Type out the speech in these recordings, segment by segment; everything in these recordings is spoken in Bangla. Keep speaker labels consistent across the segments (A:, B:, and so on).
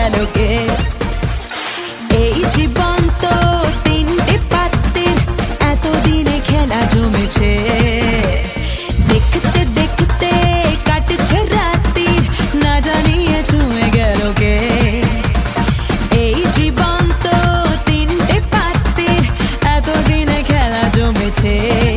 A: গেল কে এই জীবন তো তিনটে পাত্রের এতদিনে খেলা জমেছে দেখতে দেখতে কাটছে রাত্রির না জানিয়ে ছুঁয়ে গেল কে এই জীবন তো তিনটে পাত্রের এতদিনে খেলা জমেছে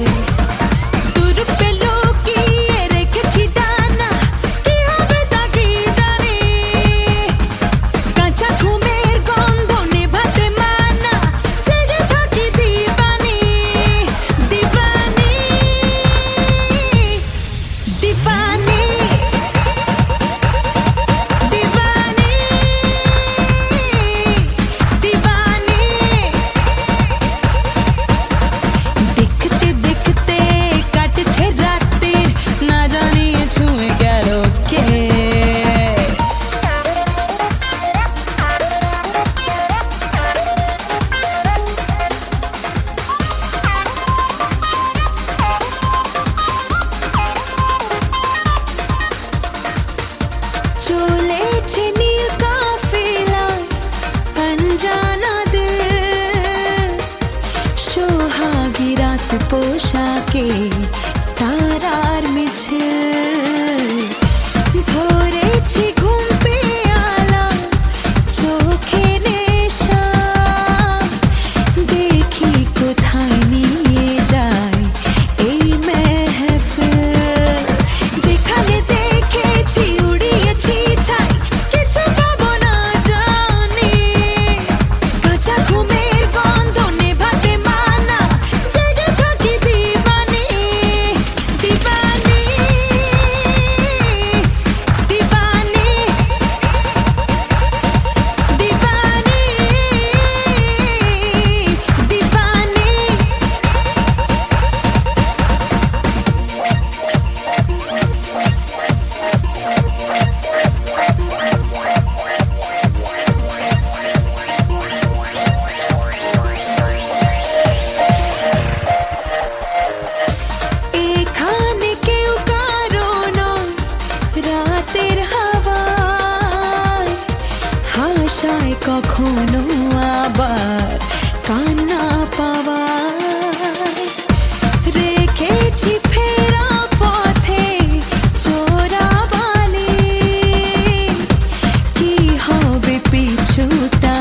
A: চলেছে নীল কাফেলা অনজানা দিল সোহাগী রাত পোশাকে তারার মিছিল ধরেছি ঘুম পেয়ালা চোখে নেশা দেখি কোথায় নিয়ে যায় এই মেহফিল যেখানে দেখেছি কখনো আবার কান্না পাওয়া রেখেছি ফেরা পথে চোরাবালি কি হবে পিছুটা